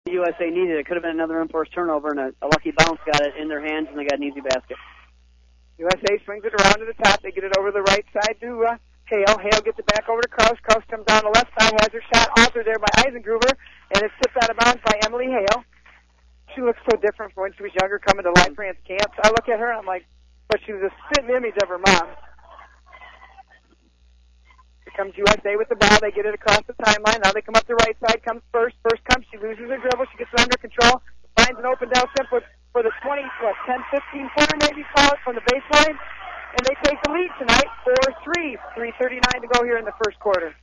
USA needed. It could have been another unforced turnover, and a lucky bounce got it in their hands, and they got an easy basket. USA swings it around to the top. They get it over the right side to Hale. Hale gets it back over to Kraus. Kraus comes down the left side, has her shot altered there by Eisengruber, and it's tipped out of bounds by Emily Hale. She looks so different from when she was younger coming to Light France camps. I look at her, and I'm like, but she was a spitting image of her mom. Here comes USA with the ball. They get it across the timeline. Now they come up the right side. Comes first. First comes. She loses her dribble. She gets it under control. Finds an open down step for the 10, 15 footer maybe, call it, from the baseline. And they take the lead tonight, 4-3. 3:39 to go here in the first quarter.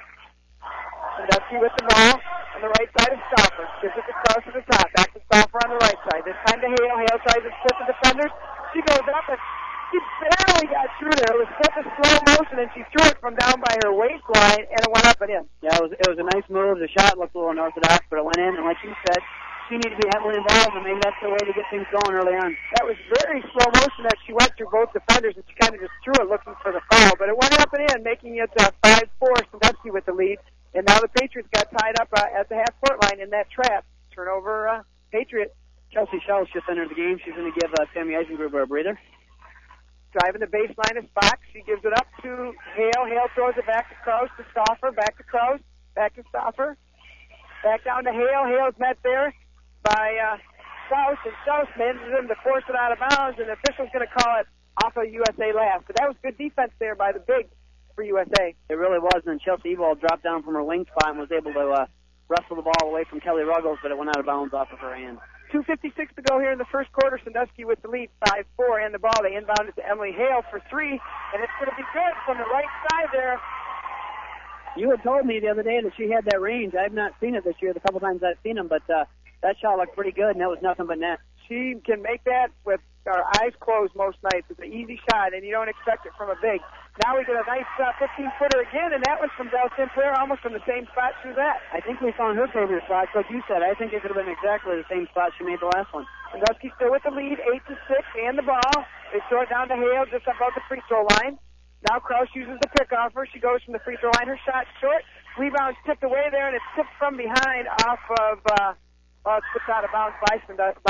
Sandusky with the ball on the right side of Stauffer. Gives it across to the top. Back to Stauffer on the right side. This time to Hale. Hale tries to split the defenders. She goes up and she barely got through there. It was such a slow motion, and she threw it from down by her waistline, and it went up and in. Yeah, it was a nice move. The shot looked a little unorthodox, but it went in, and like you said, she needed to be heavily involved, and maybe that's the way to get things going early on. That was very slow motion that she went through both defenders, and she kind of just threw it looking for the foul, but it went up and in, making it 5-4, Sandusky with the lead. And now the Patriots got tied up at the half-court line in that trap. Turnover, Patriot. Chelsea Schell's just entered the game. She's going to give Sammy Eisengruber a breather. Driving the baseline is Fox. She gives it up to Hale. Hale throws it back to Kraus, to Stauffer, back to Kraus, back to Stauffer. Back down to Hale. Hale's met there by Strauss, and Strauss manages him to force it out of bounds, and the official's going to call it off of USA last. But that was good defense there by the big for USA. It really was, and Chelsea Ewald dropped down from her wing spot and was able to wrestle the ball away from Kelly Ruggles, but it went out of bounds off of her hand. 2:56 to go here in the first quarter. Sandusky with the lead, 5-4, and the ball. They inbound it to Emily Hale for three, and it's going to be good from the right side there. You had told me the other day that she had that range. I've not seen it this year, the couple times I've seen them, but that shot looked pretty good, and that was nothing but net. She can make that with our eyes closed most nights. It's an easy shot, and you don't expect it from a big. Now we get a nice 15-footer again, and that was from Del Sinclair, almost from the same spot through that. I think we found her favorite spot, like you said. I think it could have been exactly the same spot she made the last one. Sandusky still with the lead, 8-6, and the ball. They throw it down to Hale just above the free throw line. Now Kraus uses the pick offer. She goes from the free throw line. Her shot short. Rebound's tipped away there, and it's tipped from behind off of, it's tipped out of bounds by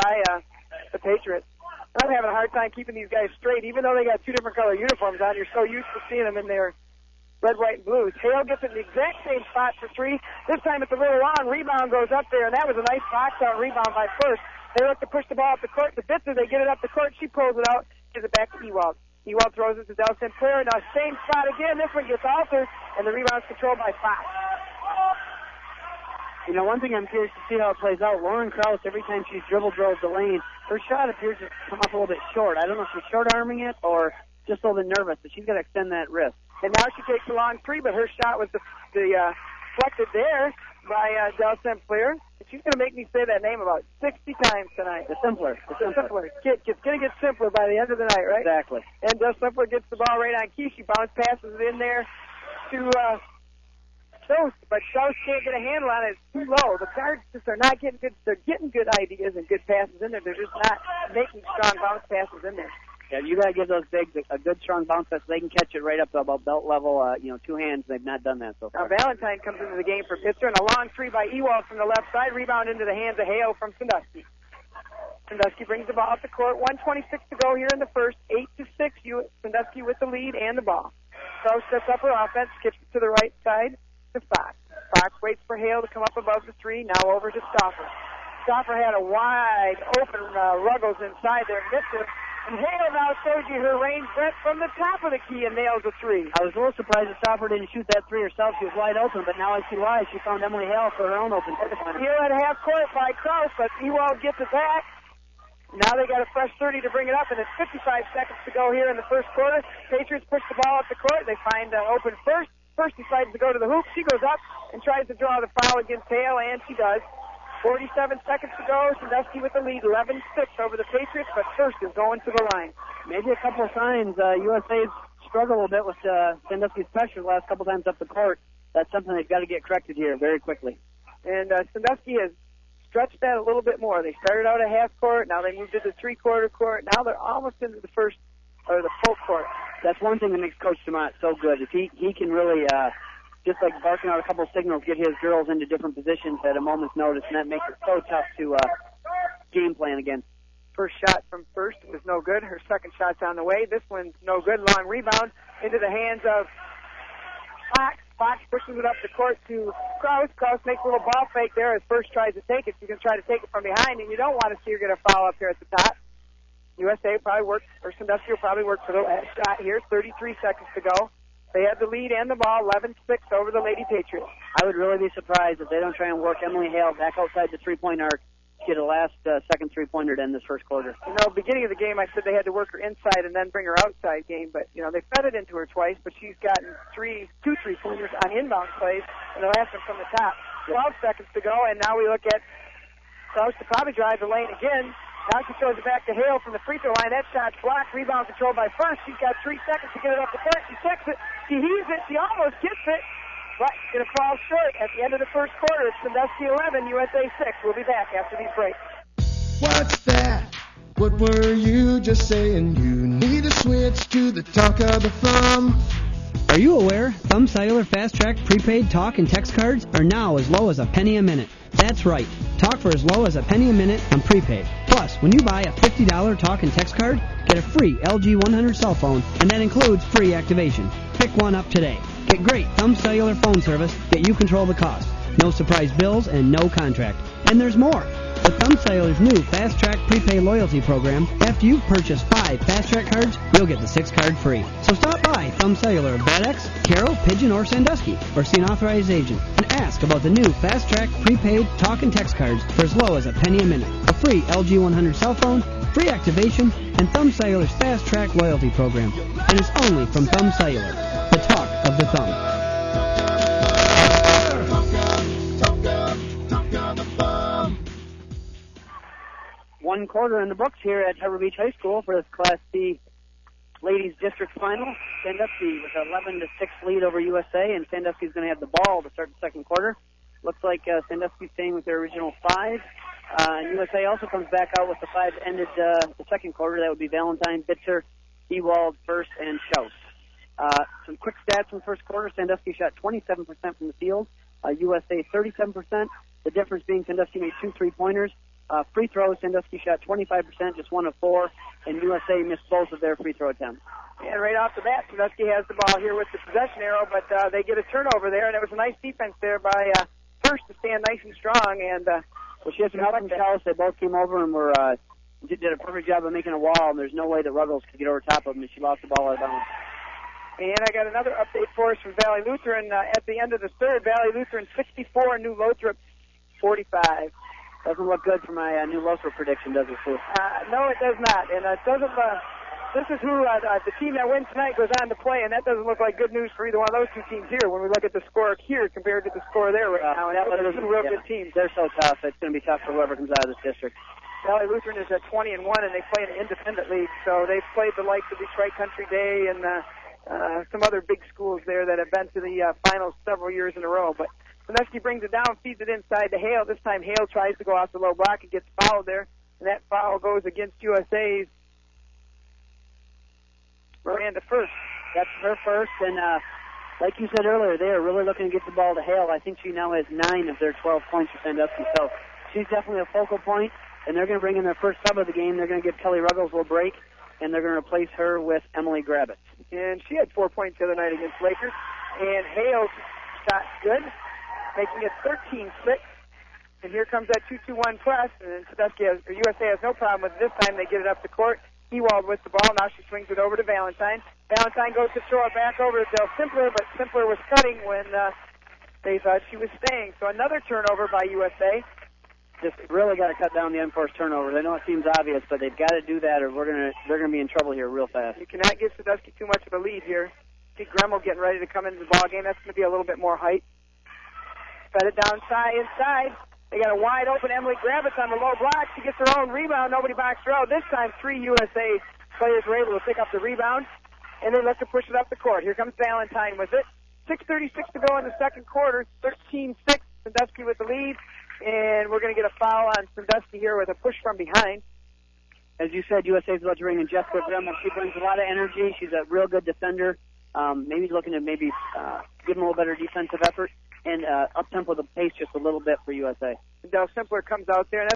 the Patriots. I'm having a hard time keeping these guys straight, even though they got two different color uniforms on. You're so used to seeing them in their red, white, and blues. Hale gets it in the exact same spot for three. This time it's a little long. Rebound goes up there, and that was a nice box-out rebound by First. They look to push the ball up the court. The Bitzer, they get it up the court. She pulls it out, gives it back to Ewald. Ewald throws it to Del Sinclair. Now, same spot again. This one gets altered, and the rebound's controlled by Fox. You know, one thing I'm curious to see how it plays out, Lauren Kraus, every time she's dribbled the lane, her shot appears to come up a little bit short. I don't know if she's short-arming it or just a little bit nervous, but she's got to extend that wrist. And now she takes a long three, but her shot was deflected there by Del Sinclair. She's going to make me say that name about 60 times tonight. The Simpler. The Simpler. It's going to get simpler by the end of the night, right? Exactly. And Del Simpler gets the ball right on key. She bounce passes it in there to Strauss, but Strauss can't get a handle on it. It's too low. The guards just are not getting good. They're getting good ideas and good passes in there. They're just not making strong bounce passes in there. Yeah, you got to give those bigs a good, strong bounce pass so they can catch it right up to about belt level, two hands. They've not done that so far. Now Valentine comes into the game for Pitzer, and a long three by Ewald from the left side. Rebound into the hands of Hale from Sandusky. Sandusky brings the ball up the court. 1:26 to go here in the first. 8-6. Sandusky with the lead and the ball. Kraus sets up her offense, skips it to the right side to Fox. Fox waits for Hale to come up above the three. Now over to Stauffer. Stauffer had a wide open Ruggles inside there, missed it. And Hale now shows you her range breadth from the top of the key and nails a three. I was a little surprised that Stauffer didn't shoot that three herself. She was wide open, but now I see why. She found Emily Hale for her own open. Steal at half court by Kraus, but Ewald gets it back. Now they got a fresh 30 to bring it up, and it's 55 seconds to go here in the first quarter. Patriots push the ball up the court. They find open First. First decides to go to the hoop. She goes up and tries to draw the foul against Hale, and she does. 47 seconds to go. Sandusky with the lead, 11-6 over the Patriots, but First is going to the line. Maybe a couple of signs. USA's struggled a little bit with Sandusky's pressure the last couple times up the court. That's something they've got to get corrected here very quickly. And Sandusky has stretched that a little bit more. They started out at half court. Now they moved to the three-quarter court. Now they're almost into the first or the full court. That's one thing that makes Coach DeMott so good. If he can really just like barking out a couple of signals, get his girls into different positions at a moment's notice, and that makes it so tough to game plan again. First shot from first was no good. Her second shot's on the way. This one's no good. Long rebound into the hands of Fox. Fox pushes it up the court to Kraus. Kraus makes a little ball fake there as First tries to take it. She's going to try to take it from behind, and you don't want to see her get a foul up here at the top. USA probably worked, or Sandusky will probably work for the last shot here. 33 seconds to go. They have the lead and the ball, 11-6 over the Lady Patriots. I would really be surprised if they don't try and work Emily Hale back outside the three-point arc, get a last second three-pointer to end this first quarter. You know, beginning of the game, I said they had to work her inside and then bring her outside game, but, you know, they fed it into her twice, but she's gotten two three-pointers on inbound plays, and the last one from the top. 12 seconds to go, and now we look at Kraus to probably drive the lane again. Now she throws it back to Hale from the free throw line. That shot's blocked. Rebound controlled by First. She's got 3 seconds to get it up the court. She checks it. She heaves it. She almost gets it. But going to fall short at the end of the first quarter. It's Sandusky 11, USA 6. We'll be back after these breaks. What's that? What were you just saying? You need to switch to the talk of the thumb. Are you aware Thumb Cellular Fast Track prepaid talk and text cards are now as low as a penny a minute? That's right. Talk for as low as a penny a minute on prepaid. Plus, when you buy a $50 talk and text card, get a free LG 100 cell phone, and that includes free activation. Pick one up today. Get great Thumb Cellular phone service, yet you control the cost. No surprise bills and no contract. And there's more. With Thumb Cellular's new Fast Track Prepaid Loyalty Program, after you've purchased 5 Fast Track cards, you'll get the 6th card free. So stop by Thumb Cellular of Bad X, Carroll, Pigeon, or Sandusky, or see an authorized agent, and ask about the new Fast Track Prepaid Talk and Text cards for as low as a penny a minute. A free LG 100 cell phone, free activation, and Thumb Cellular's Fast Track Loyalty Program. And it's only from Thumb Cellular, the talk of the thumb. One quarter in the books here at Harbor Beach High School for this Class C Ladies District Final. Sandusky with an 11-6 lead over USA, and Sandusky's going to have the ball to start the second quarter. Looks like Sandusky's staying with their original 5. And USA also comes back out with the 5 that ended the second quarter. That would be Valentine, Bitzer, Ewald, First, and Schaus. Some quick stats from the first quarter. Sandusky shot 27% from the field. USA 37%. The difference being Sandusky made 2 3-pointers. Free throws, Sandusky shot 25%, just 1 of 4, and USA missed both of their free throw attempts. And right off the bat, Sandusky has the ball here with the possession arrow, but they get a turnover there, and it was a nice defense there by First to stand nice and strong. And well, she has some help from Charles. They both came over and did a perfect job of making a wall, and there's no way that Ruggles could get over top of them, and she lost the ball out of bounds. And I got another update for us from Valley Lutheran. At the end of the third, Valley Lutheran 64, New Lothrop 45. Doesn't look good for my New Lothrop prediction, does it, Sue? No, it does not. And it doesn't. This is who the team that wins tonight goes on to play, and that doesn't look like good news for either one of those two teams here when we look at the score here compared to the score there right now. And those are two real good teams. They're so tough. It's going to be tough for whoever comes out of this district. Valley Lutheran is at 20-1, and they play in an independent league, so they've played the likes of Detroit Country Day and some other big schools there that have been to the finals several years in a row. But Sandusky brings it down, feeds it inside to Hale. This time Hale tries to go off the low block and gets fouled there. And that foul goes against USA's Miranda First. That's her first. And like you said earlier, they are really looking to get the ball to Hale. I think she now has 9 of their 12 points for Sandusky. So she's definitely a focal point. And they're going to bring in their first sub of the game. They're going to give Kelly Ruggles a little break. And they're going to replace her with Emily Grabbitz. And she had 4 points the other night against Lakers. And Hale's shot good, making it 13-6. And here comes that 2-2-1 press, and USA has no problem with it. This time they get it up the court. Ewald with the ball. Now she swings it over to Valentine. Valentine goes to throw it back over to Del Simpler, but Simpler was cutting when they thought she was staying. So another turnover by USA. Just really got to cut down the unforced turnovers. I know it seems obvious, but they've got to do that, or they're gonna be in trouble here real fast. You cannot give Sandusky too much of a lead here. See Gremmel getting ready to come into the ball game. That's going to be a little bit more height. Fed it down inside. They got a wide open Emily Grabbitz on the low block. She gets her own rebound. Nobody boxed her out. This time 3 USA players were able to pick up the rebound, and they look to push it up the court. Here comes Valentine with it. 6:36 to go in the second quarter. 13-6. Sandusky with the lead. And we're going to get a foul on Sandusky here with a push from behind. As you said, USA is about to bring in Jessica Gremmel. She brings a lot of energy. She's a real good defender. Maybe he's looking to give them a little better defensive effort and up-tempo the pace just a little bit for USA. Dell Simpler comes out there, and